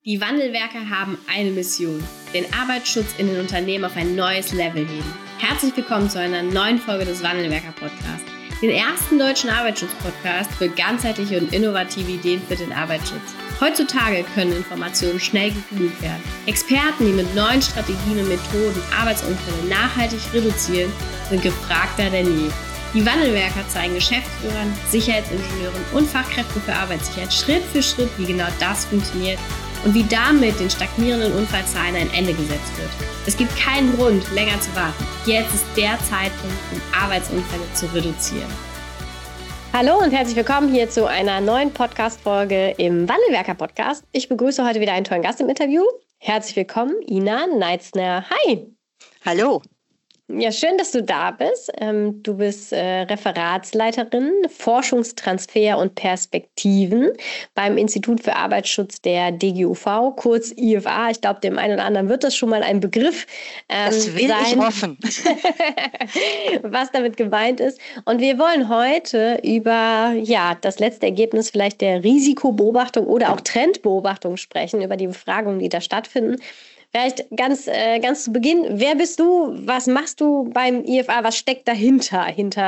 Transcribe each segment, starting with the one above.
Die Wandelwerker haben eine Mission: den Arbeitsschutz in den Unternehmen auf ein neues Level heben. Herzlich willkommen zu einer neuen Folge des Wandelwerker-Podcasts, den ersten deutschen Arbeitsschutz-Podcast für ganzheitliche und innovative Ideen für den Arbeitsschutz. Heutzutage können Informationen schnell gegoogelt werden. Experten, die mit neuen Strategien und Methoden Arbeitsunfälle nachhaltig reduzieren, sind gefragter denn je. Die Wandelwerker zeigen Geschäftsführern, Sicherheitsingenieuren und Fachkräften für Arbeitssicherheit Schritt für Schritt, wie genau das funktioniert und wie damit den stagnierenden Unfallzahlen ein Ende gesetzt wird. Es gibt keinen Grund, länger zu warten. Jetzt ist der Zeitpunkt, um Arbeitsunfälle zu reduzieren. Hallo und herzlich willkommen hier zu einer neuen Podcast-Folge im Wandelwerker-Podcast. Ich begrüße heute wieder einen tollen Gast im Interview. Herzlich willkommen, Ina Neitzner. Hi! Hallo! Ja, schön, dass du da bist. Du bist Referatsleiterin Forschungstransfer und Perspektiven beim Institut für Arbeitsschutz der DGUV, kurz IFA. Ich glaube, dem einen oder anderen wird das schon mal ein Begriff das will sein, ich hoffen. Was damit gemeint ist. Und wir wollen heute über das letzte Ergebnis vielleicht der Risikobeobachtung oder auch Trendbeobachtung sprechen, über die Befragungen, die da stattfinden. Vielleicht ganz zu Beginn, wer bist du, was machst du beim IFA, was steckt dahinter,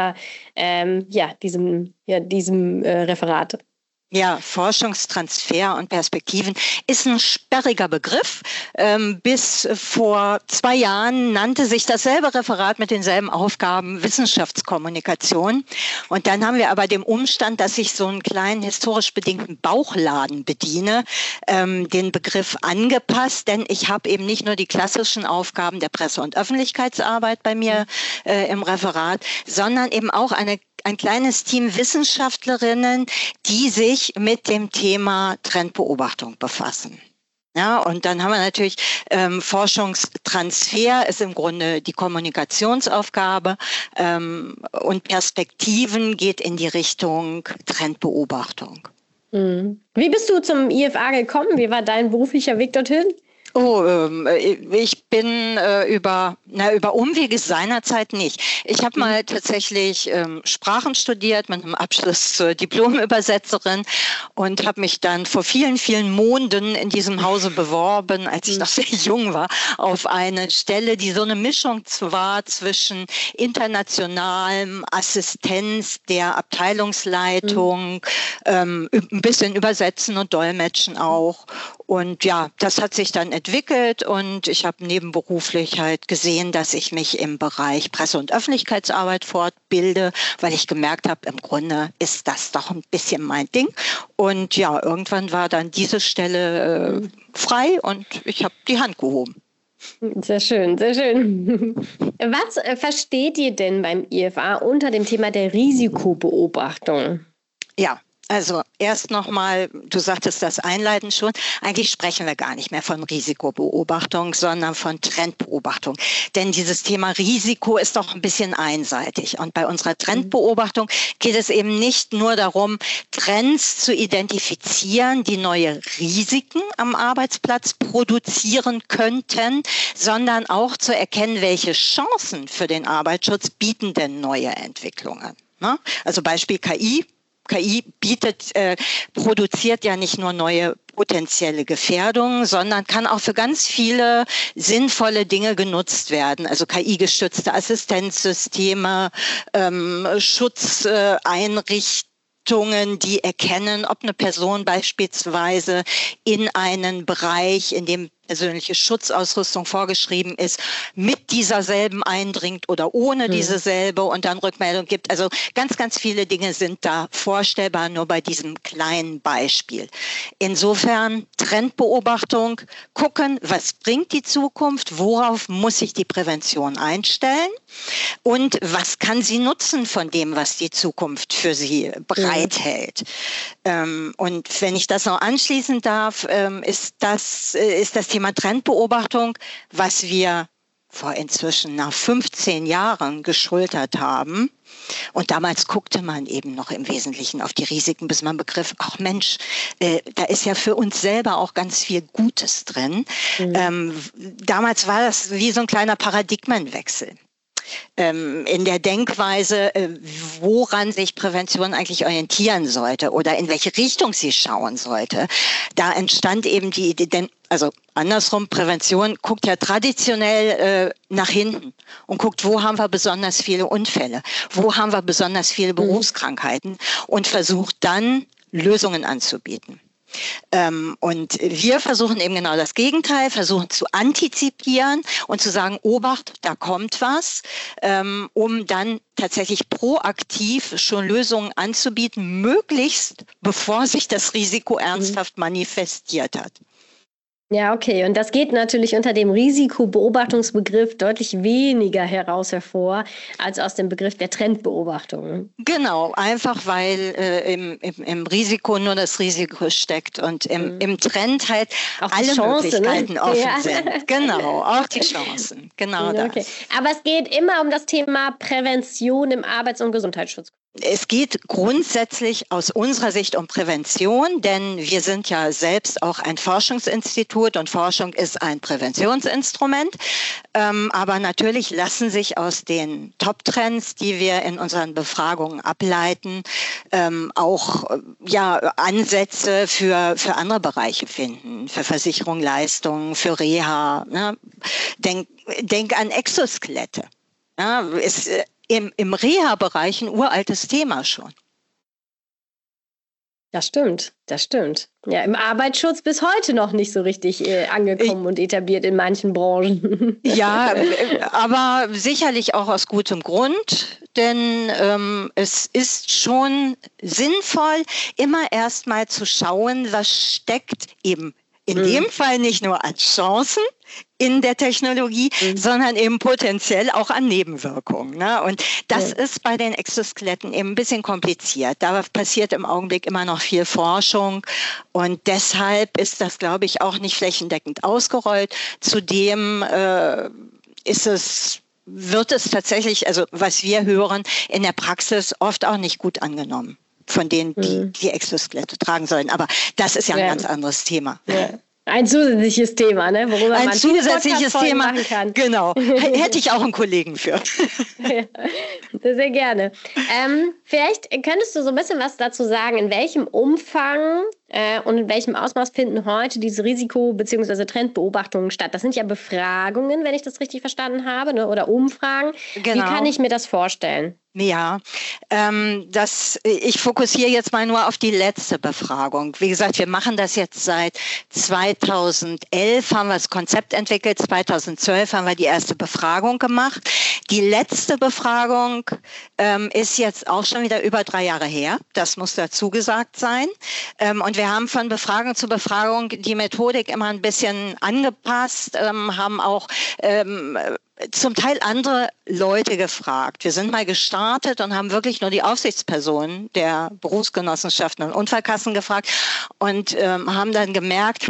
diesem Referat? Ja, Forschungstransfer und Perspektiven ist ein sperriger Begriff. Bis vor 2 Jahren nannte sich dasselbe Referat mit denselben Aufgaben Wissenschaftskommunikation. Und dann haben wir aber dem Umstand, dass ich so einen kleinen historisch bedingten Bauchladen bediene, den Begriff angepasst. Denn ich habe eben nicht nur die klassischen Aufgaben der Presse- und Öffentlichkeitsarbeit bei mir im Referat, sondern eben auch ein kleines Team Wissenschaftlerinnen, die sich mit dem Thema Trendbeobachtung befassen. Ja, und dann haben wir natürlich Forschungstransfer ist im Grunde die Kommunikationsaufgabe und Perspektiven geht in die Richtung Trendbeobachtung. Wie bist du zum IFA gekommen? Wie war dein beruflicher Weg dorthin? Ich bin über Umwege seinerzeit nicht. Ich habe mal tatsächlich Sprachen studiert mit einem Abschluss zur Diplomübersetzerin und habe mich dann vor vielen, vielen Monden in diesem Hause beworben, als ich noch sehr jung war, auf eine Stelle, die so eine Mischung war zwischen internationalem Assistenz der Abteilungsleitung, ein bisschen Übersetzen und Dolmetschen auch. Und ja, das hat sich dann entwickelt und ich habe nebenberuflich halt gesehen, dass ich mich im Bereich Presse- und Öffentlichkeitsarbeit fortbilde, weil ich gemerkt habe, im Grunde ist das doch ein bisschen mein Ding. Und ja, irgendwann war dann diese Stelle frei und ich habe die Hand gehoben. Sehr schön, sehr schön. Was versteht ihr denn beim IFA unter dem Thema der Risikobeobachtung? Ja. Also erst nochmal, du sagtest das einleitend schon, eigentlich sprechen wir gar nicht mehr von Risikobeobachtung, sondern von Trendbeobachtung. Denn dieses Thema Risiko ist doch ein bisschen einseitig. Und bei unserer Trendbeobachtung geht es eben nicht nur darum, Trends zu identifizieren, die neue Risiken am Arbeitsplatz produzieren könnten, sondern auch zu erkennen, welche Chancen für den Arbeitsschutz bieten denn neue Entwicklungen. Also Beispiel KI. KI produziert ja nicht nur neue potenzielle Gefährdungen, sondern kann auch für ganz viele sinnvolle Dinge genutzt werden. Also KI-gestützte Assistenzsysteme, Schutzeinrichtungen, die erkennen, ob eine Person beispielsweise in einen Bereich, in dem persönliche Schutzausrüstung vorgeschrieben ist, mit dieser selben eindringt oder ohne diese selbe und dann Rückmeldung gibt. Also ganz, ganz viele Dinge sind da vorstellbar, nur bei diesem kleinen Beispiel. Insofern Trendbeobachtung, gucken, was bringt die Zukunft, worauf muss sich die Prävention einstellen und was kann sie nutzen von dem, was die Zukunft für sie bereithält. Und wenn ich das noch anschließen darf, ist das Thema Trendbeobachtung, was wir vor inzwischen nach 15 Jahren geschultert haben. Und damals guckte man eben noch im Wesentlichen auf die Risiken, bis man begriff, ach Mensch, da ist ja für uns selber auch ganz viel Gutes drin. Damals war das wie so ein kleiner Paradigmenwechsel. in der Denkweise, woran sich Prävention eigentlich orientieren sollte oder in welche Richtung sie schauen sollte. Da entstand eben die Idee, denn also andersrum, Prävention guckt ja traditionell nach hinten und guckt, wo haben wir besonders viele Unfälle, wo haben wir besonders viele Berufskrankheiten und versucht dann Lösungen anzubieten. Und wir versuchen eben genau das Gegenteil, versuchen zu antizipieren und zu sagen, Obacht, da kommt was, um dann tatsächlich proaktiv schon Lösungen anzubieten, möglichst bevor sich das Risiko ernsthaft manifestiert hat. Ja, okay. Und das geht natürlich unter dem Risikobeobachtungsbegriff deutlich weniger hervor, als aus dem Begriff der Trendbeobachtung. Genau, einfach weil im Risiko nur das Risiko steckt und im Trend halt auch alle Möglichkeiten offen sind. Genau, auch die Chancen. Genau das. Okay. Aber es geht immer um das Thema Prävention im Arbeits- und Gesundheitsschutz. Es geht grundsätzlich aus unserer Sicht um Prävention, denn wir sind ja selbst auch ein Forschungsinstitut und Forschung ist ein Präventionsinstrument. Aber natürlich lassen sich aus den Top-Trends, die wir in unseren Befragungen ableiten, auch Ansätze für andere Bereiche finden, für Versicherung, Leistungen, für Reha. Ne? Denk an Exoskelette. Ja, ist im Reha-Bereich ein uraltes Thema schon. Das stimmt. Ja, im Arbeitsschutz bis heute noch nicht so richtig angekommen und etabliert in manchen Branchen. Ja, aber sicherlich auch aus gutem Grund, denn es ist schon sinnvoll, immer erst mal zu schauen, was steckt eben in dem Fall nicht nur als Chancen in der Technologie, sondern eben potenziell auch an Nebenwirkungen. Ne? Und das ist bei den Exoskeletten eben ein bisschen kompliziert. Da passiert im Augenblick immer noch viel Forschung und deshalb ist das, glaube ich, auch nicht flächendeckend ausgerollt. Zudem wird es tatsächlich, also was wir hören, in der Praxis oft auch nicht gut angenommen von denen, die Exoskelette tragen sollen. Aber das ist ja ein ganz anderes Thema. Ja. Ein zusätzliches Thema, ne? Worüber ein man zusätzliches Thema machen kann. Genau. Hätte ich auch einen Kollegen für. Ja, sehr gerne. Vielleicht könntest du so ein bisschen was dazu sagen, in welchem Umfang und in welchem Ausmaß finden heute diese Risiko- bzw. Trendbeobachtungen statt? Das sind ja Befragungen, wenn ich das richtig verstanden habe, ne? Oder Umfragen. Genau. Wie kann ich mir das vorstellen? Ja, ich fokussiere jetzt mal nur auf die letzte Befragung. Wie gesagt, wir machen das jetzt seit 2011, haben wir das Konzept entwickelt, 2012 haben wir die erste Befragung gemacht. Die letzte Befragung ist jetzt auch schon wieder über 3 Jahre her, das muss dazu gesagt sein. Und wir haben von Befragung zu Befragung die Methodik immer ein bisschen angepasst, haben auch zum Teil andere Leute gefragt. Wir sind mal gestartet und haben wirklich nur die Aufsichtspersonen der Berufsgenossenschaften und Unfallkassen gefragt und haben dann gemerkt,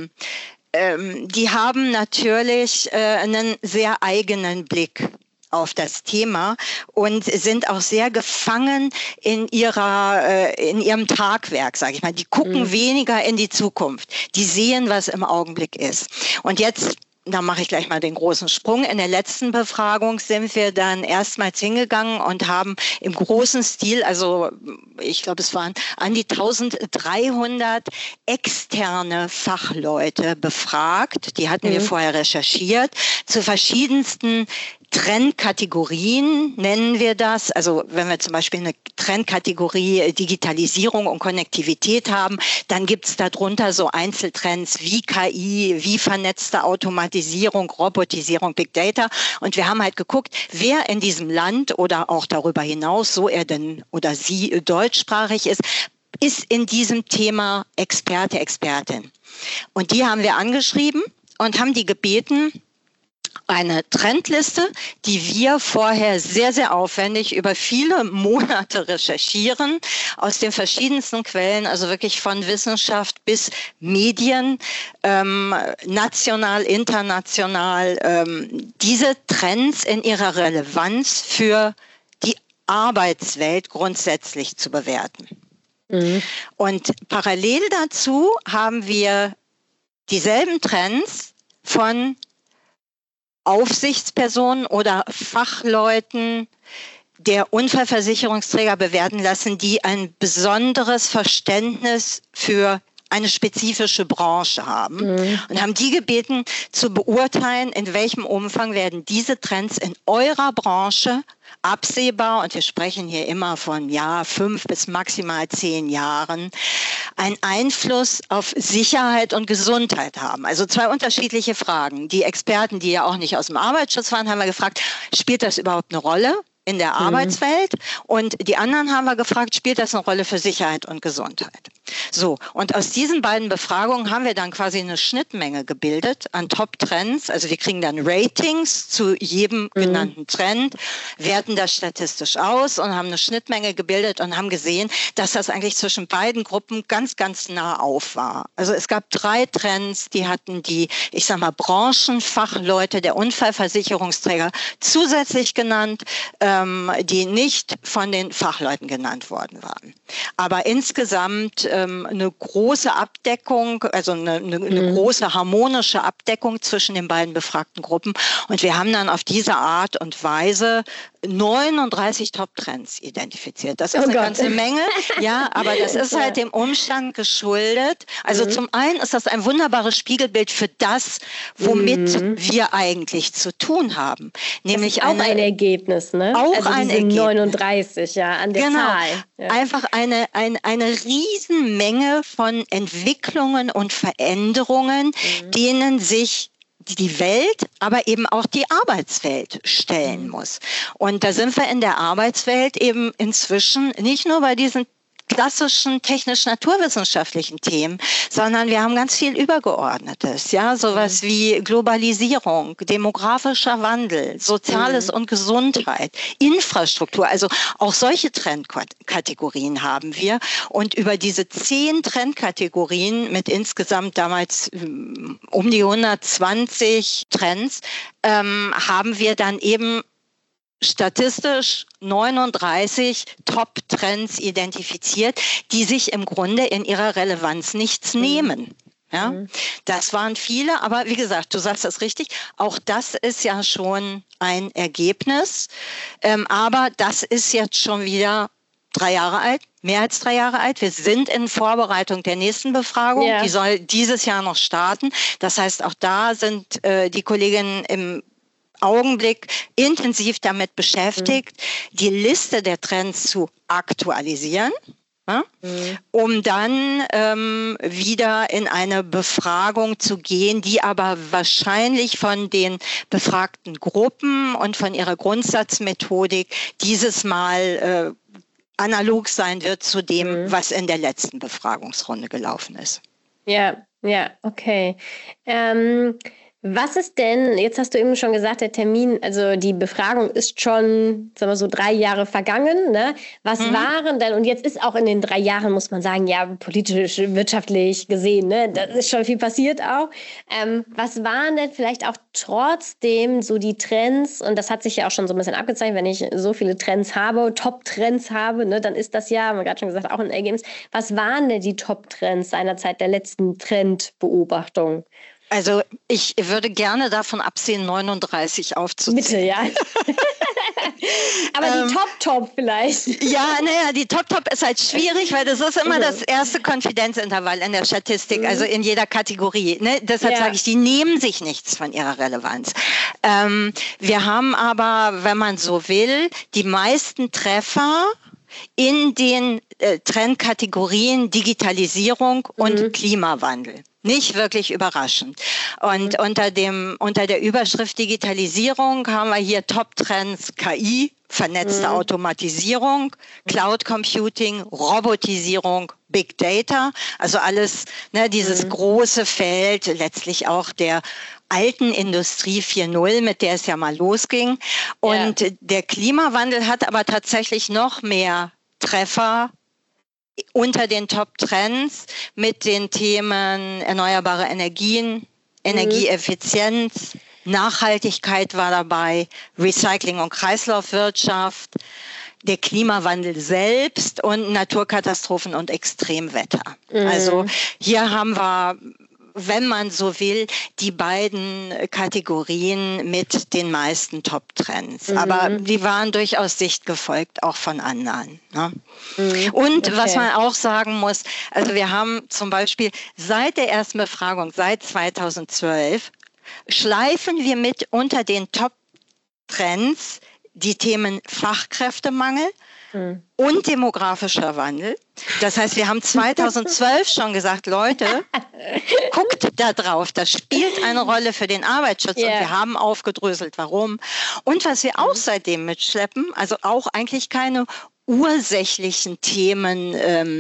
die haben natürlich einen sehr eigenen Blick auf das Thema und sind auch sehr gefangen in ihrem Tagwerk, sage ich mal. Die gucken weniger in die Zukunft. Die sehen, was im Augenblick ist. Und jetzt, da mache ich gleich mal den großen Sprung. In der letzten Befragung sind wir dann erstmals hingegangen und haben im großen Stil, also ich glaube, es waren an die 1300 externe Fachleute befragt. Die hatten wir vorher recherchiert zu verschiedensten Trendkategorien nennen wir das. Also wenn wir zum Beispiel eine Trendkategorie Digitalisierung und Konnektivität haben, dann gibt es darunter so Einzeltrends wie KI, wie vernetzte Automatisierung, Robotisierung, Big Data. Und wir haben halt geguckt, wer in diesem Land oder auch darüber hinaus, so er denn oder sie deutschsprachig ist in diesem Thema Experte, Expertin. Und die haben wir angeschrieben und haben die gebeten, eine Trendliste, die wir vorher sehr, sehr aufwendig über viele Monate recherchieren, aus den verschiedensten Quellen, also wirklich von Wissenschaft bis Medien, national, international, diese Trends in ihrer Relevanz für die Arbeitswelt grundsätzlich zu bewerten. Und parallel dazu haben wir dieselben Trends von Aufsichtspersonen oder Fachleuten der Unfallversicherungsträger bewerten lassen, die ein besonderes Verständnis für eine spezifische Branche haben und haben die gebeten zu beurteilen, in welchem Umfang werden diese Trends in eurer Branche absehbar, und wir sprechen hier immer von 5 bis maximal 10 Jahren, einen Einfluss auf Sicherheit und Gesundheit haben. Also 2 unterschiedliche Fragen. Die Experten, die ja auch nicht aus dem Arbeitsschutz waren, haben wir gefragt, spielt das überhaupt eine Rolle in der Arbeitswelt? Und die anderen haben wir gefragt, spielt das eine Rolle für Sicherheit und Gesundheit? So, und aus diesen beiden Befragungen haben wir dann quasi eine Schnittmenge gebildet an Top-Trends. Also wir kriegen dann Ratings zu jedem genannten Trend, werten das statistisch aus und haben eine Schnittmenge gebildet und haben gesehen, dass das eigentlich zwischen beiden Gruppen ganz, ganz nah auf war. Also es gab 3 Trends, die hatten die, ich sag mal, Branchenfachleute der Unfallversicherungsträger zusätzlich genannt, die nicht von den Fachleuten genannt worden waren. Aber insgesamt eine große Abdeckung, also eine große harmonische Abdeckung zwischen den beiden befragten Gruppen. Und wir haben dann auf diese Art und Weise 39 Top-Trends identifiziert. Das ist eine ganze Menge, ja, aber das ist halt dem Umstand geschuldet. Also zum einen ist das ein wunderbares Spiegelbild für das, womit wir eigentlich zu tun haben. Nämlich das ist auch ein Ergebnis, ne? Auch also ein Ergebnis. 39, ja, an der Zahl. Ja. Einfach eine Riesenmenge von Entwicklungen und Veränderungen, denen sich die Welt, aber eben auch die Arbeitswelt stellen muss. Und da sind wir in der Arbeitswelt eben inzwischen nicht nur bei diesen klassischen technisch-naturwissenschaftlichen Themen, sondern wir haben ganz viel Übergeordnetes, ja, sowas wie Globalisierung, demografischer Wandel, Soziales und Gesundheit, Infrastruktur, also auch solche Trendkategorien haben wir. Und über diese 10 Trendkategorien mit insgesamt damals um die 120 Trends haben wir dann eben statistisch 39 Top-Trends identifiziert, die sich im Grunde in ihrer Relevanz nichts nehmen. Ja, das waren viele, aber wie gesagt, du sagst das richtig, auch das ist ja schon ein Ergebnis, aber das ist jetzt schon wieder 3 Jahre alt, mehr als 3 Jahre alt. Wir sind in Vorbereitung der nächsten Befragung, die soll dieses Jahr noch starten. Das heißt, auch da sind die Kolleginnen im Augenblick intensiv damit beschäftigt, die Liste der Trends zu aktualisieren, um dann wieder in eine Befragung zu gehen, die aber wahrscheinlich von den befragten Gruppen und von ihrer Grundsatzmethodik dieses Mal analog sein wird zu dem, was in der letzten Befragungsrunde gelaufen ist. Ja, okay. Was ist denn, jetzt hast du eben schon gesagt, der Termin, also die Befragung ist schon, sagen wir so, 3 Jahre vergangen, ne? Was waren denn, und jetzt ist auch in den 3 Jahren, muss man sagen, ja, politisch, wirtschaftlich gesehen, ne? Da ist schon viel passiert auch. Was waren denn vielleicht auch trotzdem so die Trends, und das hat sich ja auch schon so ein bisschen abgezeichnet, wenn ich so viele Trends habe, Top-Trends habe, ne, dann ist das ja, haben wir gerade schon gesagt, auch ein Ergebnis. Was waren denn die Top-Trends seinerzeit der letzten Trendbeobachtung? Also ich würde gerne davon absehen, 39 aufzuzählen. Bitte, ja. Aber die Top vielleicht. Ja, die Top ist halt schwierig, weil das ist immer das erste Konfidenzintervall in der Statistik, also in jeder Kategorie. Ne? Deshalb sage ich, die nehmen sich nichts von ihrer Relevanz. Wir haben aber, wenn man so will, die meisten Treffer in den Trendkategorien Digitalisierung und Klimawandel. Nicht wirklich überraschend. Und unter der Überschrift Digitalisierung haben wir hier Top-Trends KI, vernetzte Automatisierung, Cloud Computing, Robotisierung, Big Data, also alles, ne, dieses große Feld, letztlich auch der alten Industrie 4.0, mit der es ja mal losging. Und der Klimawandel hat aber tatsächlich noch mehr Treffer unter den Top-Trends mit den Themen erneuerbare Energien, Energieeffizienz, Nachhaltigkeit war dabei, Recycling und Kreislaufwirtschaft, der Klimawandel selbst und Naturkatastrophen und Extremwetter. Also hier haben wir wenn man so will, die beiden Kategorien mit den meisten Top-Trends. Aber die waren durchaus dicht gefolgt, auch von anderen. Ne? Und was man auch sagen muss, also wir haben zum Beispiel seit der ersten Befragung, seit 2012, schleifen wir mit unter den Top-Trends die Themen Fachkräftemangel und demografischer Wandel. Das heißt, wir haben 2012 schon gesagt, Leute, guckt da drauf, das spielt eine Rolle für den Arbeitsschutz und wir haben aufgedröselt, warum. Und was wir auch seitdem mitschleppen, also auch eigentlich keine ursächlichen Themen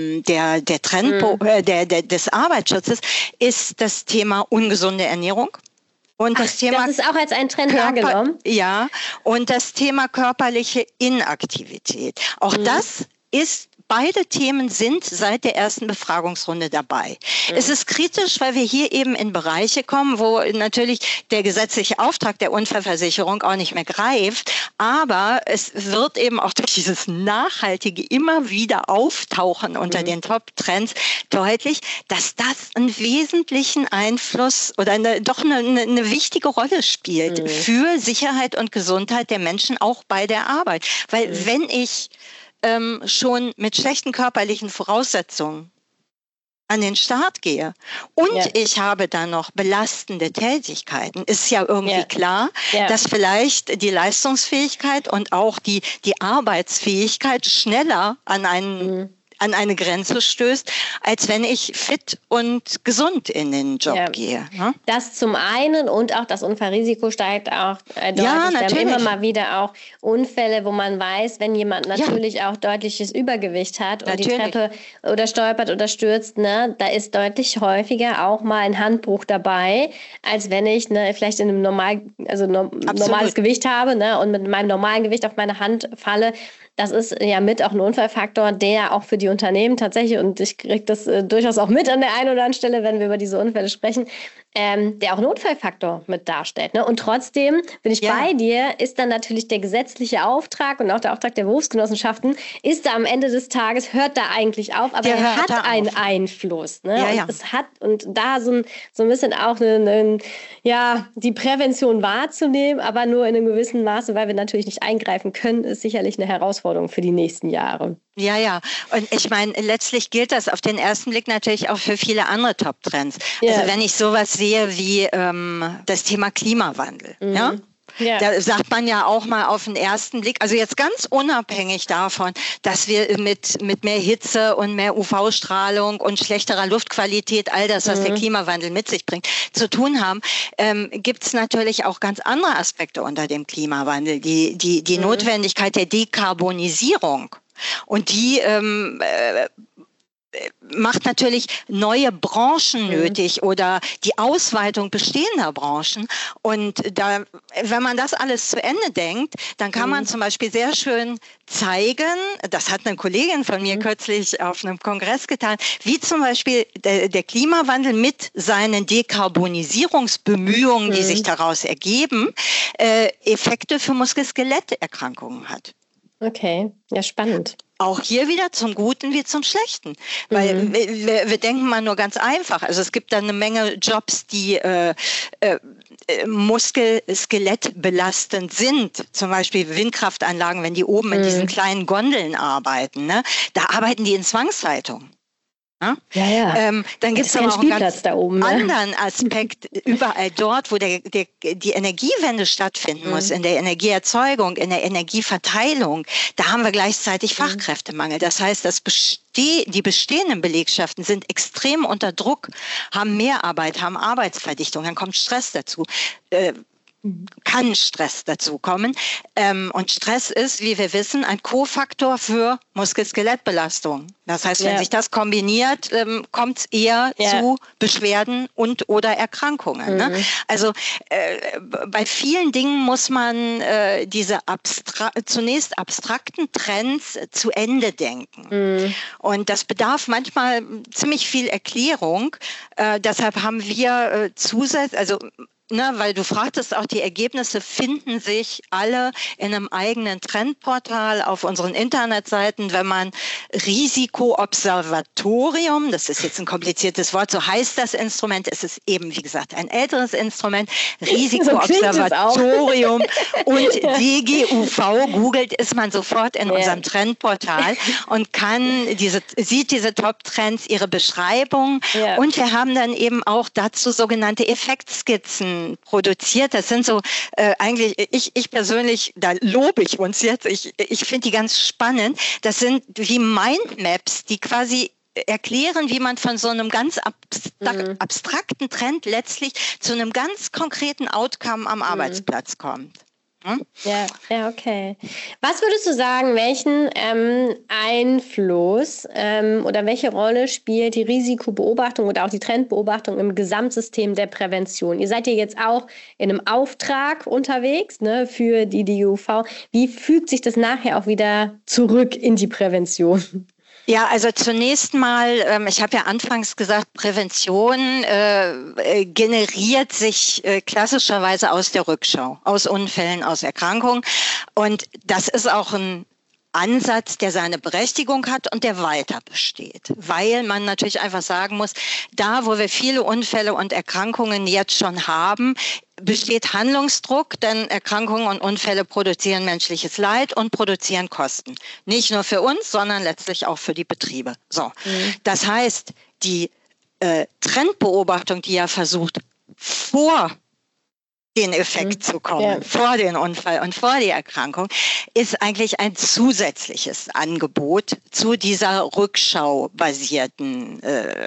des Arbeitsschutzes, ist das Thema ungesunde Ernährung. Und das ist auch als ein Trend wahrgenommen? Ja, und das Thema körperliche Inaktivität. Auch das beide Themen sind seit der ersten Befragungsrunde dabei. Es ist kritisch, weil wir hier eben in Bereiche kommen, wo natürlich der gesetzliche Auftrag der Unfallversicherung auch nicht mehr greift. Aber es wird eben auch durch dieses nachhaltige immer wieder Auftauchen unter den Top-Trends deutlich, dass das einen wesentlichen Einfluss oder eine wichtige Rolle spielt für Sicherheit und Gesundheit der Menschen auch bei der Arbeit. Weil wenn ich schon mit schlechten körperlichen Voraussetzungen an den Start gehe und ich habe dann noch belastende Tätigkeiten, ist ja irgendwie klar, dass vielleicht die Leistungsfähigkeit und auch die Arbeitsfähigkeit schneller an eine Grenze stößt, als wenn ich fit und gesund in den Job gehe. Ne? Das zum einen und auch das Unfallrisiko steigt auch deutlich. Ja, natürlich. Wir haben immer mal wieder auch Unfälle, wo man weiß, wenn jemand natürlich auch deutliches Übergewicht hat und die Treppe oder stolpert oder stürzt, ne, da ist deutlich häufiger auch mal ein Handbruch dabei, als wenn ich vielleicht in einem normales Gewicht habe, ne, und mit meinem normalen Gewicht auf meine Hand falle. Das ist ja mit auch ein Unfallfaktor, der auch für die Unternehmen tatsächlich, und ich kriege das durchaus auch mit an der einen oder anderen Stelle, wenn wir über diese Unfälle sprechen, der auch einen Unfallfaktor mit darstellt. Ne? Und trotzdem bin ich bei dir, ist dann natürlich der gesetzliche Auftrag und auch der Auftrag der Berufsgenossenschaften, ist da am Ende des Tages, hört da eigentlich auf, aber er hat einen Einfluss. Ne? Ja, und es hat, und da so ein bisschen auch die Prävention wahrzunehmen, aber nur in einem gewissen Maße, weil wir natürlich nicht eingreifen können, ist sicherlich eine Herausforderung für die nächsten Jahre. Ja. Und ich meine, letztlich gilt das auf den ersten Blick natürlich auch für viele andere Top-Trends. Also wenn ich sowas sehe wie das Thema Klimawandel, da sagt man ja auch mal auf den ersten Blick, also jetzt ganz unabhängig davon, dass wir mit mehr Hitze und mehr UV-Strahlung und schlechterer Luftqualität, all das, was der Klimawandel mit sich bringt, zu tun haben, gibt es natürlich auch ganz andere Aspekte unter dem Klimawandel. Die Notwendigkeit der Dekarbonisierung. Und die macht natürlich neue Branchen nötig oder die Ausweitung bestehender Branchen. Und wenn man das alles zu Ende denkt, dann kann man zum Beispiel sehr schön zeigen, das hat eine Kollegin von mir kürzlich auf einem Kongress getan, wie zum Beispiel der Klimawandel mit seinen Dekarbonisierungsbemühungen, die sich daraus ergeben, Effekte für Muskel-Skelett-Erkrankungen hat. Okay, ja, spannend. Auch hier wieder zum Guten wie zum Schlechten. Weil wir denken mal nur ganz einfach. Also es gibt da eine Menge Jobs, die Muskel-Skelett belastend sind. Zum Beispiel Windkraftanlagen, wenn die oben in diesen kleinen Gondeln arbeiten. Ne? Da arbeiten die in Zwangshaltung. Ja. Dann gibt es aber auch einen ganz anderen Aspekt überall dort, wo die Energiewende stattfinden muss, in der Energieerzeugung, in der Energieverteilung. Da haben wir gleichzeitig Fachkräftemangel. Das heißt, die bestehenden Belegschaften sind extrem unter Druck, haben Mehrarbeit, haben Arbeitsverdichtung, dann kommt Stress dazu. Kann Stress dazu kommen. Und Stress ist, wie wir wissen, ein Kofaktor für Muskel-Skelett-Belastung. Das heißt, wenn sich das kombiniert, kommt es eher zu Beschwerden und oder Erkrankungen. Ne? Also bei vielen Dingen muss man diese zunächst abstrakten Trends zu Ende denken. Und das bedarf manchmal ziemlich viel Erklärung. Deshalb haben wir weil du fragtest auch, die Ergebnisse finden sich alle in einem eigenen Trendportal auf unseren Internetseiten. Wenn man Risikoobservatorium, das ist jetzt ein kompliziertes Wort, so heißt das Instrument, es ist eben, wie gesagt, ein älteres Instrument, Risikoobservatorium und DGUV googelt, ist man sofort in unserem Trendportal und sieht diese Top-Trends, ihre Beschreibung. Ja. Und wir haben dann eben auch dazu sogenannte Effektskizzen produziert. Das sind so eigentlich, ich persönlich, da lobe ich uns jetzt, ich finde die ganz spannend. Das sind wie Mindmaps, die quasi erklären, wie man von so einem ganz abstrakten Trend letztlich zu einem ganz konkreten Outcome am Arbeitsplatz kommt. Ja, okay. Was würdest du sagen, welchen Einfluss oder welche Rolle spielt die Risikobeobachtung oder auch die Trendbeobachtung im Gesamtsystem der Prävention? Ihr seid ja jetzt auch in einem Auftrag unterwegs, ne, für die DGUV. Wie fügt sich das nachher auch wieder zurück in die Prävention? Ja, also zunächst mal, ich habe ja anfangs gesagt, Prävention generiert sich klassischerweise aus der Rückschau, aus Unfällen, aus Erkrankungen. Und das ist auch ein Ansatz, der seine Berechtigung hat und der weiter besteht, weil man natürlich einfach sagen muss, da wo wir viele Unfälle und Erkrankungen jetzt schon haben, besteht Handlungsdruck, denn Erkrankungen und Unfälle produzieren menschliches Leid und produzieren Kosten. Nicht nur für uns, sondern letztlich auch für die Betriebe. So, Das heißt, die Trendbeobachtung, die ja versucht, vor den Effekt zu kommen, vor den Unfall und vor die Erkrankung, ist eigentlich ein zusätzliches Angebot zu dieser rückschaubasierten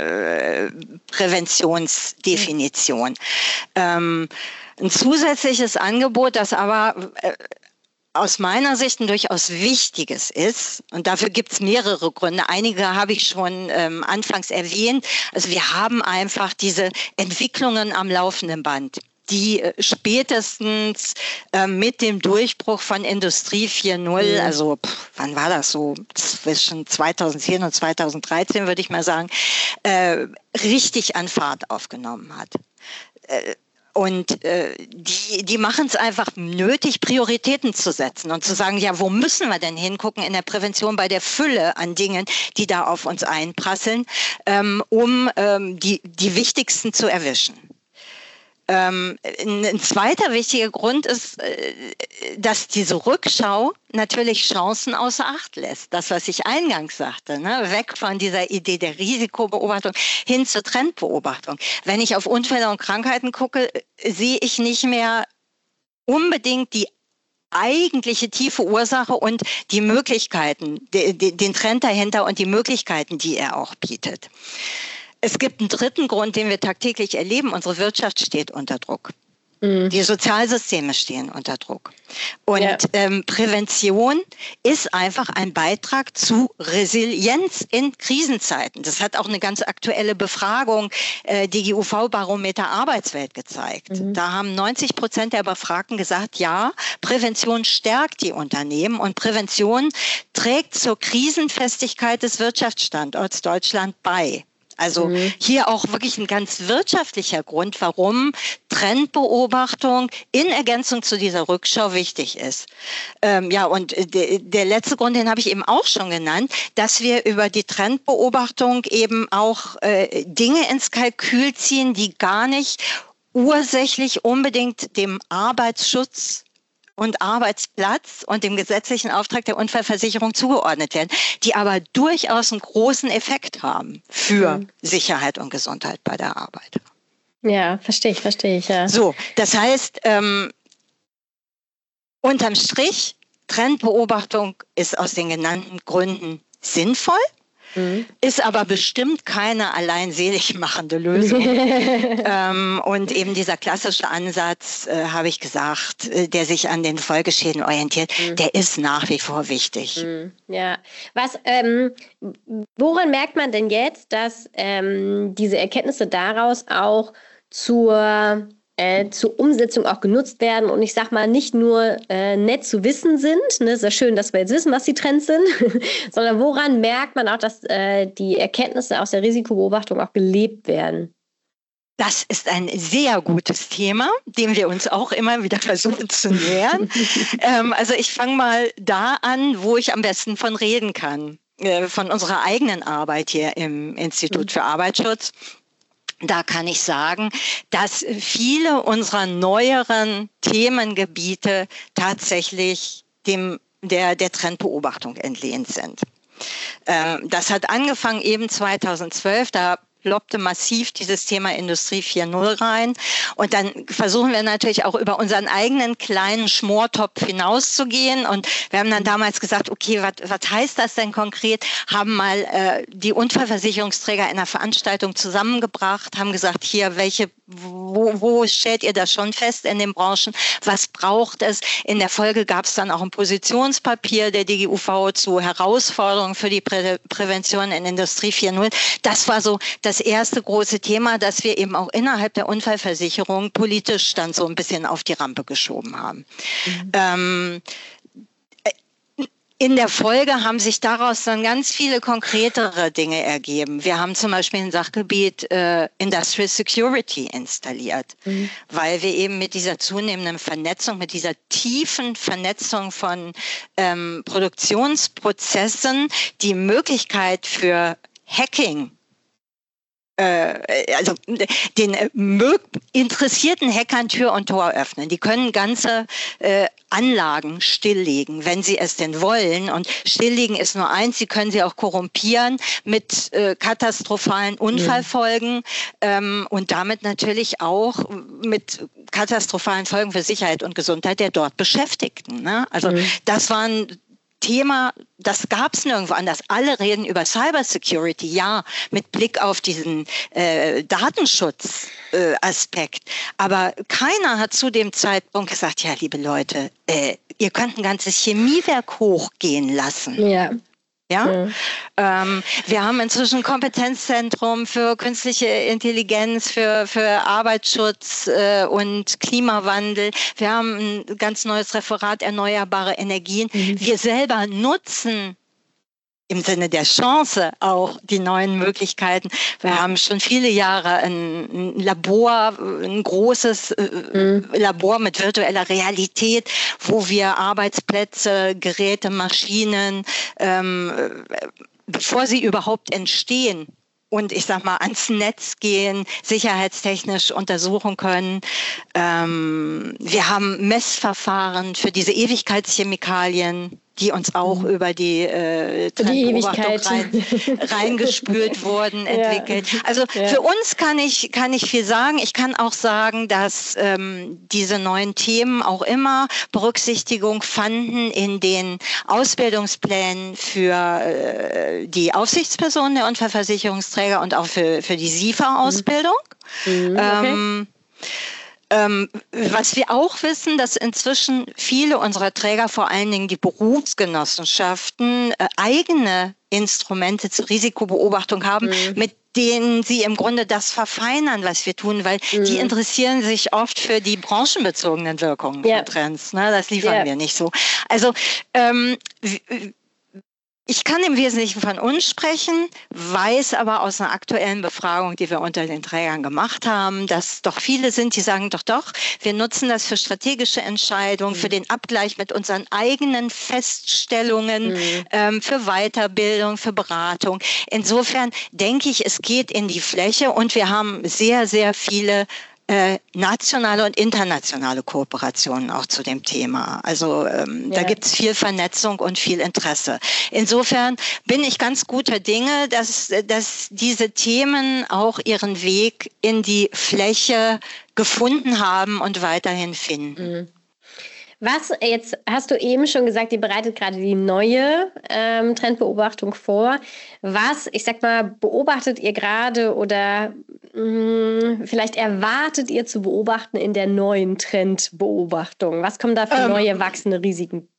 Präventionsdefinition. Ein zusätzliches Angebot, das aber aus meiner Sicht ein durchaus wichtiges ist. Und dafür gibt es mehrere Gründe. Einige habe ich schon anfangs erwähnt. Also wir haben einfach diese Entwicklungen am laufenden Band, die spätestens mit dem Durchbruch von Industrie 4.0, also wann war das so? Zwischen 2010 und 2013, würde ich mal sagen, richtig an Fahrt aufgenommen hat. Und die machen es einfach nötig, Prioritäten zu setzen und zu sagen, ja, wo müssen wir denn hingucken in der Prävention bei der Fülle an Dingen, die da auf uns einprasseln, um die wichtigsten zu erwischen. Ein zweiter wichtiger Grund ist, dass diese Rückschau natürlich Chancen außer Acht lässt. Das, was ich eingangs sagte, ne? Weg von dieser Idee der Risikobeobachtung hin zur Trendbeobachtung. Wenn ich auf Unfälle und Krankheiten gucke, sehe ich nicht mehr unbedingt die eigentliche tiefe Ursache und die Möglichkeiten, den Trend dahinter und die Möglichkeiten, die er auch bietet. Es gibt einen dritten Grund, den wir tagtäglich erleben. Unsere Wirtschaft steht unter Druck. Die Sozialsysteme stehen unter Druck. Und Prävention ist einfach ein Beitrag zu Resilienz in Krisenzeiten. Das hat auch eine ganz aktuelle Befragung, DGUV-Barometer Arbeitswelt gezeigt. Da haben 90% der Befragten gesagt, ja, Prävention stärkt die Unternehmen und Prävention trägt zur Krisenfestigkeit des Wirtschaftsstandorts Deutschland bei. Also hier auch wirklich ein ganz wirtschaftlicher Grund, warum Trendbeobachtung in Ergänzung zu dieser Rückschau wichtig ist. Und der letzte Grund, den habe ich eben auch schon genannt, dass wir über die Trendbeobachtung eben auch Dinge ins Kalkül ziehen, die gar nicht ursächlich unbedingt dem Arbeitsschutz und Arbeitsplatz und dem gesetzlichen Auftrag der Unfallversicherung zugeordnet werden, die aber durchaus einen großen Effekt haben für Sicherheit und Gesundheit bei der Arbeit. Ja, verstehe ich. Ja. So, das heißt, unterm Strich, Trendbeobachtung ist aus den genannten Gründen sinnvoll, ist aber bestimmt keine allein selig machende Lösung. Und eben dieser klassische Ansatz, habe ich gesagt, der sich an den Folgeschäden orientiert, der ist nach wie vor wichtig. Ja, woran merkt man denn jetzt, dass diese Erkenntnisse daraus auch zur Umsetzung auch genutzt werden und ich sag mal nicht nur nett zu wissen sind, ne, ist ja schön, dass wir jetzt wissen, was die Trends sind, sondern woran merkt man auch, dass die Erkenntnisse aus der Risikobeobachtung auch gelebt werden? Das ist ein sehr gutes Thema, dem wir uns auch immer wieder versuchen zu nähern. Also ich fange mal da an, wo ich am besten von reden kann, von unserer eigenen Arbeit hier im Institut für Arbeitsschutz. Da kann ich sagen, dass viele unserer neueren Themengebiete tatsächlich der Trendbeobachtung entlehnt sind. Das hat angefangen eben 2012, da ploppte massiv dieses Thema Industrie 4.0 rein. Und dann versuchen wir natürlich auch über unseren eigenen kleinen Schmortopf hinauszugehen. Und wir haben dann damals gesagt, okay, was heißt das denn konkret? Haben mal die Unfallversicherungsträger in einer Veranstaltung zusammengebracht, haben gesagt, hier, wo stellt ihr das schon fest in den Branchen? Was braucht es? In der Folge gab es dann auch ein Positionspapier der DGUV zu Herausforderungen für die Prävention in Industrie 4.0. Das war so das erste große Thema, das wir eben auch innerhalb der Unfallversicherung politisch dann so ein bisschen auf die Rampe geschoben haben. In der Folge haben sich daraus dann ganz viele konkretere Dinge ergeben. Wir haben zum Beispiel ein Sachgebiet Industrial Security installiert, weil wir eben mit dieser zunehmenden Vernetzung, mit dieser tiefen Vernetzung von Produktionsprozessen die Möglichkeit für Hacking, also den interessierten Hackern Tür und Tor öffnen. Die können ganze Anlagen stilllegen, wenn sie es denn wollen. Und stilllegen ist nur eins, sie können sie auch korrumpieren mit katastrophalen Unfallfolgen und damit natürlich auch mit katastrophalen Folgen für Sicherheit und Gesundheit der dort Beschäftigten. Ne? Also das war ein Thema, das gab es nirgendwo anders. Alle reden über Cybersecurity, ja, mit Blick auf diesen Datenschutzaspekt. Aber keiner hat zu dem Zeitpunkt gesagt, ja, liebe Leute, ihr könnt ein ganzes Chemiewerk hochgehen lassen. Ja. Ja? Wir haben inzwischen ein Kompetenzzentrum für künstliche Intelligenz, für Arbeitsschutz und Klimawandel. Wir haben ein ganz neues Referat Erneuerbare Energien. Wir selber nutzen im Sinne der Chance auch die neuen Möglichkeiten. Wir haben schon viele Jahre ein Labor, ein großes Labor mit virtueller Realität, wo wir Arbeitsplätze, Geräte, Maschinen, bevor sie überhaupt entstehen und ich sag mal ans Netz gehen, sicherheitstechnisch untersuchen können. Wir haben Messverfahren für diese Ewigkeitschemikalien, die uns auch über die Trendbeobachtung reingespült wurden, entwickelt. Also für uns kann ich viel sagen. Ich kann auch sagen, dass diese neuen Themen auch immer Berücksichtigung fanden in den Ausbildungsplänen für die Aufsichtspersonen der Unfallversicherungsträger und auch für die SIFA-Ausbildung. Was wir auch wissen, dass inzwischen viele unserer Träger, vor allen Dingen die Berufsgenossenschaften, eigene Instrumente zur Risikobeobachtung haben, mit denen sie im Grunde das verfeinern, was wir tun, weil die interessieren sich oft für die branchenbezogenen Wirkungen von Trends. Ne? Das liefern wir nicht so. Also ich kann im Wesentlichen von uns sprechen, weiß aber aus einer aktuellen Befragung, die wir unter den Trägern gemacht haben, dass doch viele sind, die sagen, doch, wir nutzen das für strategische Entscheidungen, für den Abgleich mit unseren eigenen Feststellungen, für Weiterbildung, für Beratung. Insofern denke ich, es geht in die Fläche und wir haben sehr, sehr viele nationale und internationale Kooperationen auch zu dem Thema. Also da gibt es viel Vernetzung und viel Interesse. Insofern bin ich ganz guter Dinge, dass diese Themen auch ihren Weg in die Fläche gefunden haben und weiterhin finden. Jetzt hast du eben schon gesagt, ihr bereitet gerade die neue Trendbeobachtung vor. Was, ich sag mal, beobachtet ihr gerade oder vielleicht erwartet ihr zu beobachten in der neuen Trendbeobachtung? Was kommen da für neue wachsende Risiken?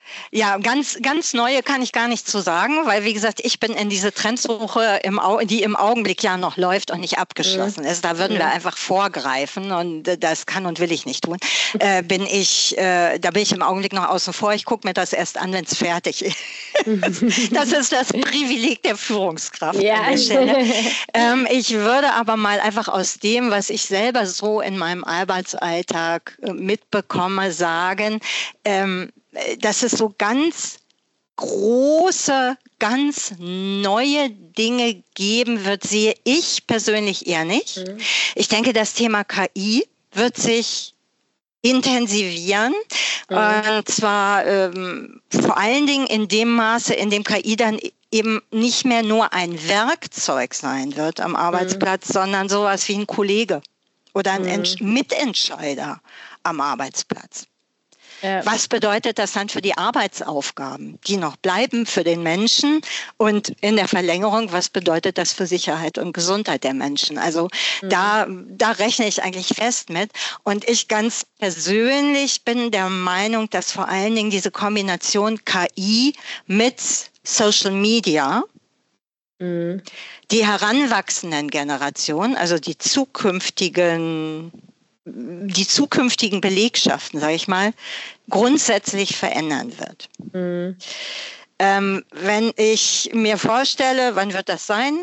Ja, ganz neue kann ich gar nicht zu sagen, weil wie gesagt, ich bin in diese Trendsuche, die im Augenblick ja noch läuft und nicht abgeschlossen ist. Da würden wir einfach vorgreifen und das kann und will ich nicht tun. Da bin ich im Augenblick noch außen vor. Ich gucke mir das erst an, wenn es fertig ist. Das ist das Privileg der Führungskraft an der Stelle. Ich würde aber mal einfach aus dem, was ich selber so in meinem Arbeitsalltag mitbekomme, sagen, dass es so ganz große, ganz neue Dinge geben wird, sehe ich persönlich eher nicht. Ich denke, das Thema KI wird sich intensivieren, und zwar vor allen Dingen in dem Maße, in dem KI dann eben nicht mehr nur ein Werkzeug sein wird am Arbeitsplatz, sondern sowas wie ein Kollege oder ein Mitentscheider am Arbeitsplatz. Ja. Was bedeutet das dann für die Arbeitsaufgaben, die noch bleiben für den Menschen? Und in der Verlängerung, was bedeutet das für Sicherheit und Gesundheit der Menschen? Also da rechne ich eigentlich fest mit. Und ich ganz persönlich bin der Meinung, dass vor allen Dingen diese Kombination KI mit Social Media die heranwachsenden Generationen, also die zukünftigen Belegschaften, sage ich mal, grundsätzlich verändern wird. Wenn ich mir vorstelle, wann wird das sein?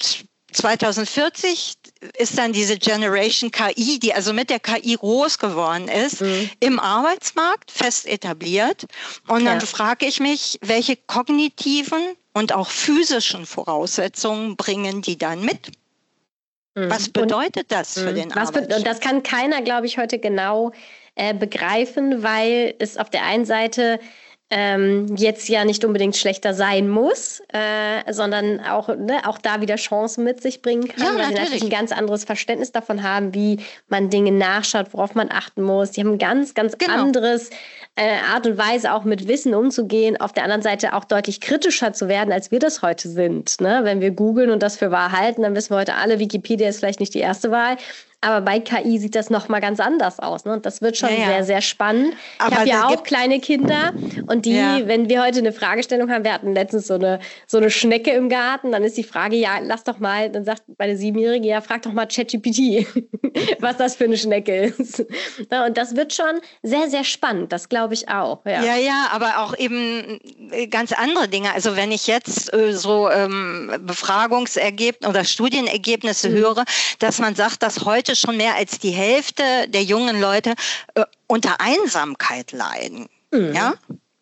2040 ist dann diese Generation KI, die also mit der KI groß geworden ist, im Arbeitsmarkt fest etabliert. Und dann frage ich mich, welche kognitiven und auch physischen Voraussetzungen bringen die dann mit? Was bedeutet das für den Arbeitsschutz? Und das kann keiner, glaube ich, heute genau begreifen, weil es auf der einen Seite jetzt ja nicht unbedingt schlechter sein muss, sondern auch da wieder Chancen mit sich bringen kann, weil sie natürlich ein ganz anderes Verständnis davon haben, wie man Dinge nachschaut, worauf man achten muss. Die haben ein ganz anderes Art und Weise, auch mit Wissen umzugehen. Auf der anderen Seite auch deutlich kritischer zu werden, als wir das heute sind. Ne? Wenn wir googeln und das für wahr halten, dann wissen wir heute alle, Wikipedia ist vielleicht nicht die erste Wahl. Aber bei KI sieht das nochmal ganz anders aus. Ne? Und das wird schon sehr, sehr spannend. Aber ich habe ja auch kleine Kinder und die, wenn wir heute eine Fragestellung haben, wir hatten letztens so eine Schnecke im Garten, dann ist die Frage, lass doch mal, dann sagt meine 7-Jährige, frag doch mal ChatGPT, was das für eine Schnecke ist. Und das wird schon sehr, sehr spannend, das glaube ich auch. Ja, aber auch eben ganz andere Dinge. Also wenn ich jetzt Befragungsergebnisse oder Studienergebnisse höre, dass man sagt, dass heute schon mehr als die Hälfte der jungen Leute unter Einsamkeit leiden. Ja?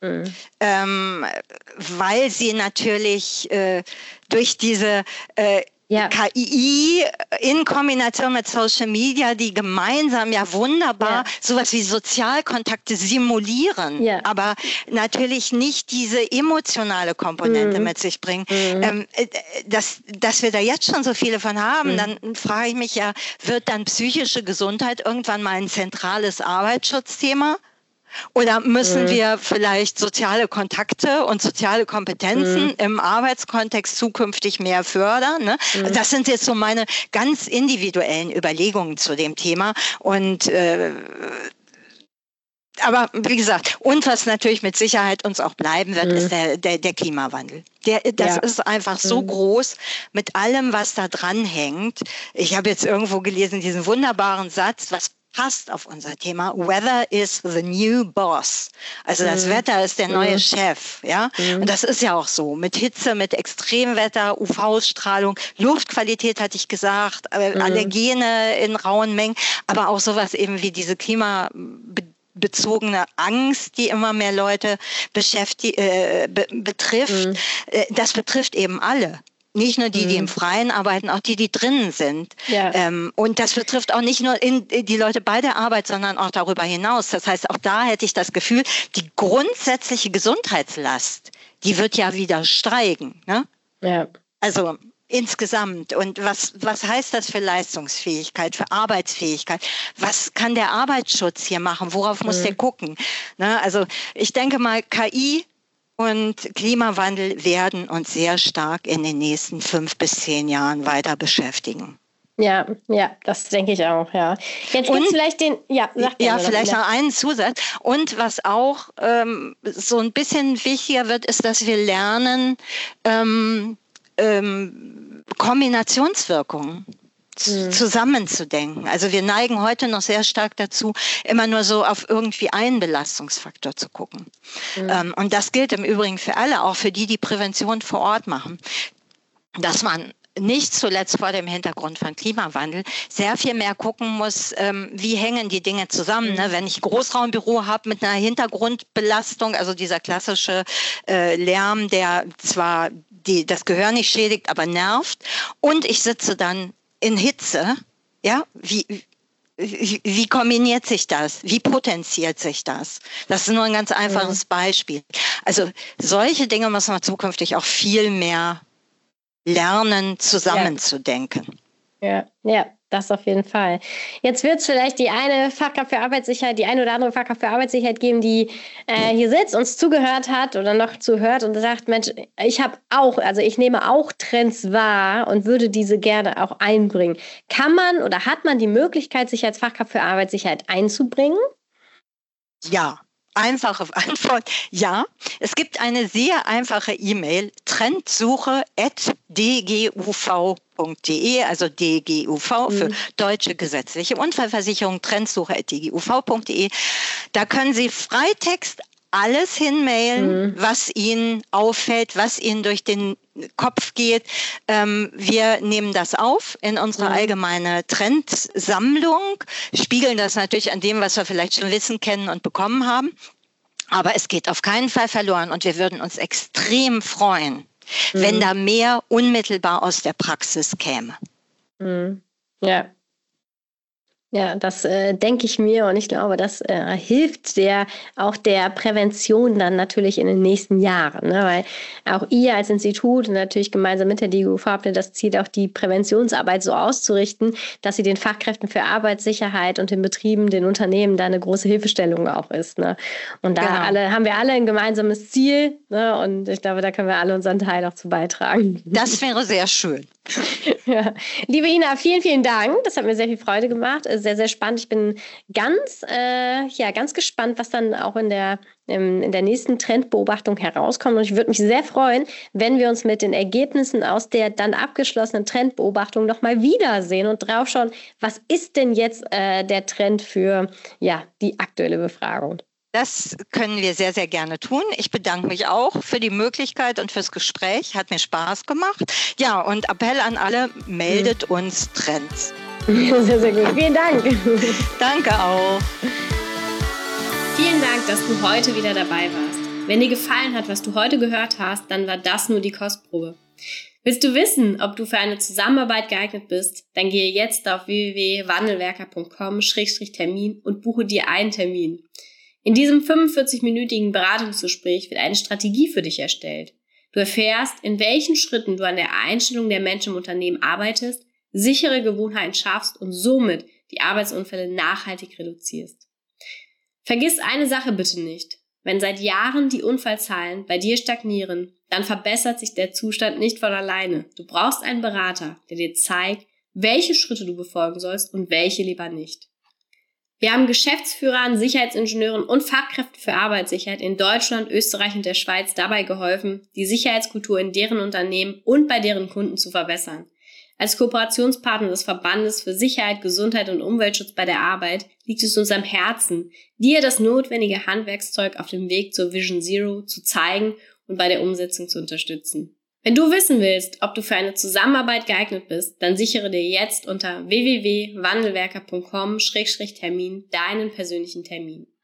Weil sie natürlich durch diese KI in Kombination mit Social Media, die gemeinsam wunderbar sowas wie Sozialkontakte simulieren, aber natürlich nicht diese emotionale Komponente mit sich bringen. Dass wir da jetzt schon so viele von haben, dann frage ich mich wird dann psychische Gesundheit irgendwann mal ein zentrales Arbeitsschutzthema? Oder müssen wir vielleicht soziale Kontakte und soziale Kompetenzen im Arbeitskontext zukünftig mehr fördern? Ne? Das sind jetzt so meine ganz individuellen Überlegungen zu dem Thema. Und aber wie gesagt, und was natürlich mit Sicherheit uns auch bleiben wird, ist der Klimawandel. Das ist einfach so groß mit allem, was da dran hängt. Ich habe jetzt irgendwo gelesen, diesen wunderbaren Satz, was passt auf unser Thema. Weather is the new boss. Also das Wetter ist der neue Chef. Ja? Und das ist ja auch so. Mit Hitze, mit Extremwetter, UV-Strahlung, Luftqualität hatte ich gesagt, Allergene in rauen Mengen, aber auch sowas eben wie diese klimabezogene Angst, die immer mehr Leute betrifft. Das betrifft eben alle. Nicht nur die im Freien arbeiten, auch die drinnen sind. Ja. Und das betrifft auch nicht nur die Leute bei der Arbeit, sondern auch darüber hinaus. Das heißt, auch da hätte ich das Gefühl, die grundsätzliche Gesundheitslast, die wird ja wieder steigen. Ne? Ja. Also insgesamt. Und was heißt das für Leistungsfähigkeit, für Arbeitsfähigkeit? Was kann der Arbeitsschutz hier machen? Worauf muss der gucken? Ne? Also ich denke mal, KI und Klimawandel werden uns sehr stark in den nächsten 5 bis 10 Jahren weiter beschäftigen. Ja, das denke ich auch, ja. Jetzt gibt es vielleicht vielleicht noch einen Zusatz. Und was auch so ein bisschen wichtiger wird, ist, dass wir lernen, Kombinationswirkungen zusammenzudenken. Also wir neigen heute noch sehr stark dazu, immer nur so auf irgendwie einen Belastungsfaktor zu gucken. Und das gilt im Übrigen für alle, auch für die Prävention vor Ort machen, dass man nicht zuletzt vor dem Hintergrund von Klimawandel sehr viel mehr gucken muss, wie hängen die Dinge zusammen. Ne? Wenn ich Großraumbüro habe mit einer Hintergrundbelastung, also dieser klassische Lärm, der zwar das Gehör nicht schädigt, aber nervt, und ich sitze dann in Hitze, ja, wie kombiniert sich das? Wie potenziert sich das? Das ist nur ein ganz einfaches Beispiel. Also solche Dinge muss man zukünftig auch viel mehr lernen, zusammenzudenken. Ja, das auf jeden Fall. Jetzt wird es vielleicht die eine Fachkraft für Arbeitssicherheit, die eine oder andere Fachkraft für Arbeitssicherheit geben, die hier sitzt, uns zugehört hat oder noch zuhört und sagt, Mensch, ich nehme auch Trends wahr und würde diese gerne auch einbringen. Kann man oder hat man die Möglichkeit, sich als Fachkraft für Arbeitssicherheit einzubringen? Ja. Einfache Antwort, ja. Es gibt eine sehr einfache E-Mail, trendsuche@dguv.de, also DGUV für Deutsche Gesetzliche Unfallversicherung, trendsuche@dguv.de. Da können Sie Freitext alles hinmailen, was Ihnen auffällt, was Ihnen durch den Kopf geht. Wir nehmen das auf in unsere allgemeine Trendsammlung, spiegeln das natürlich an dem, was wir vielleicht schon wissen, kennen und bekommen haben. Aber es geht auf keinen Fall verloren und wir würden uns extrem freuen, wenn da mehr unmittelbar aus der Praxis käme. Ja, das denke ich mir und ich glaube, das hilft auch der Prävention dann natürlich in den nächsten Jahren, ne? Weil auch ihr als Institut natürlich gemeinsam mit der DGUV habt ihr das Ziel, auch die Präventionsarbeit so auszurichten, dass sie den Fachkräften für Arbeitssicherheit und den Betrieben, den Unternehmen da eine große Hilfestellung auch ist, ne? Und da haben wir alle ein gemeinsames Ziel, ne? Und ich glaube, da können wir alle unseren Teil auch zu beitragen. Das wäre sehr schön. Ja. Liebe Ina, vielen, vielen Dank. Das hat mir sehr viel Freude gemacht. Sehr, sehr spannend. Ich bin ganz gespannt, was dann auch in der nächsten Trendbeobachtung herauskommt. Und ich würde mich sehr freuen, wenn wir uns mit den Ergebnissen aus der dann abgeschlossenen Trendbeobachtung nochmal wiedersehen und draufschauen, was ist denn jetzt der Trend für die aktuelle Befragung. Das können wir sehr, sehr gerne tun. Ich bedanke mich auch für die Möglichkeit und fürs Gespräch. Hat mir Spaß gemacht. Ja, und Appell an alle, meldet uns Trends. Sehr, sehr gut. Vielen Dank. Danke auch. Vielen Dank, dass du heute wieder dabei warst. Wenn dir gefallen hat, was du heute gehört hast, dann war das nur die Kostprobe. Willst du wissen, ob du für eine Zusammenarbeit geeignet bist? Dann gehe jetzt auf www.wandelwerker.com/Termin und buche dir einen Termin. In diesem 45-minütigen Beratungsgespräch wird eine Strategie für dich erstellt. Du erfährst, in welchen Schritten du an der Einstellung der Menschen im Unternehmen arbeitest, sichere Gewohnheiten schaffst und somit die Arbeitsunfälle nachhaltig reduzierst. Vergiss eine Sache bitte nicht. Wenn seit Jahren die Unfallzahlen bei dir stagnieren, dann verbessert sich der Zustand nicht von alleine. Du brauchst einen Berater, der dir zeigt, welche Schritte du befolgen sollst und welche lieber nicht. Wir haben Geschäftsführern, Sicherheitsingenieuren und Fachkräften für Arbeitssicherheit in Deutschland, Österreich und der Schweiz dabei geholfen, die Sicherheitskultur in deren Unternehmen und bei deren Kunden zu verbessern. Als Kooperationspartner des Verbandes für Sicherheit, Gesundheit und Umweltschutz bei der Arbeit liegt es uns am Herzen, dir das notwendige Handwerkszeug auf dem Weg zur Vision Zero zu zeigen und bei der Umsetzung zu unterstützen. Wenn du wissen willst, ob du für eine Zusammenarbeit geeignet bist, dann sichere dir jetzt unter www.wandelwerker.com/Termin deinen persönlichen Termin.